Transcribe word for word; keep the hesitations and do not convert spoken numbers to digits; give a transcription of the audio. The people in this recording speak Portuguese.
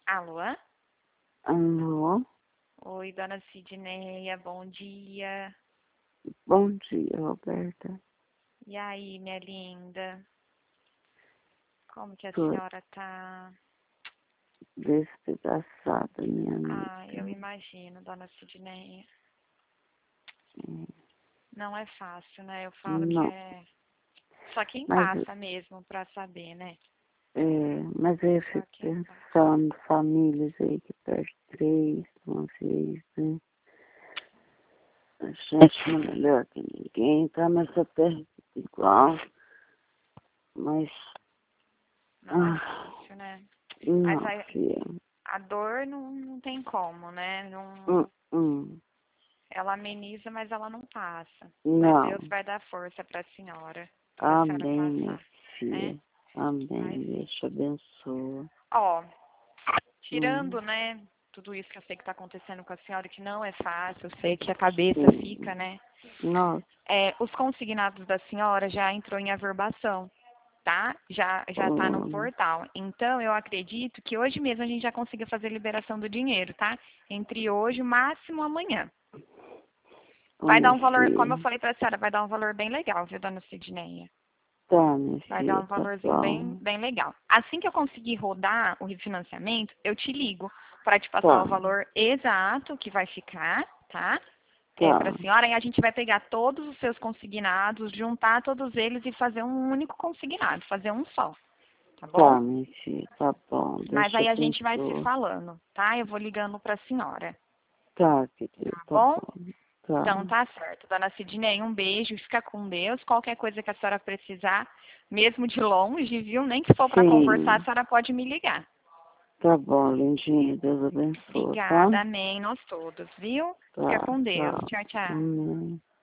Alô? Alô? Oi, dona Sidneia, bom dia. Bom dia, Roberta. E aí, minha linda? Como que a Tô senhora tá? despedaçada, minha Ah, eu amiga. imagino, dona Sidneia. É, Não é fácil, né? Eu falo que não, é só quem mas, passa mesmo pra saber, né? é, mas eu Só fico quem passa. pensando, famílias aí que perde três de uma vez, né? A gente não é melhor que ninguém, tá? Mas só perde igual. Mas, Não é ah, fácil, né? Mas não, a, filha. a dor não, não tem como, né? Hum, Não, hum, ela ameniza, mas ela não passa. Mas não. Deus vai dar força pra senhora, pra senhora Amém, minha passar, né? filha. Amém, Mas, Deus te abençoa. ó, Hum, tirando, né, tudo isso que eu sei que está acontecendo com a senhora, que não é fácil, eu sei que a cabeça sim. fica, né? Nossa, É, os consignados da senhora já entrou em averbação, tá? Já já está no hum, portal. Então, eu acredito que hoje mesmo a gente já consiga fazer a liberação do dinheiro, tá? Entre hoje, máximo amanhã. ô Vai dar minha um valor, como eu filha. falei para a senhora, vai dar um valor bem legal, viu, dona Sidneia? Tá, minha Vai dar filha, um tá valorzinho bem, bom. bem legal. Assim que eu conseguir rodar o refinanciamento, eu te ligo para te passar o Tá, valor exato que vai ficar, tá? É, para a tá. senhora, e a gente vai pegar todos os seus consignados, juntar todos eles e fazer um único consignado, fazer um só, tá bom? Tá, minha filha, tá bom. Deus Mas te aí a gente vai se abençoe. falando, tá? Eu vou ligando para a senhora, Tá, querida, tá tá bom? bom. Tá, Então tá certo. Dona Sidney, um beijo, fica com Deus. Qualquer coisa que a senhora precisar, mesmo de longe, viu? Nem que for para conversar, a sim. senhora pode me ligar. Tá bom, lindinha. Deus abençoe, tá? Obrigada, amém. Nós todos, viu? Fica Tá, com Deus. tchau. Tchau, tchau. Amém.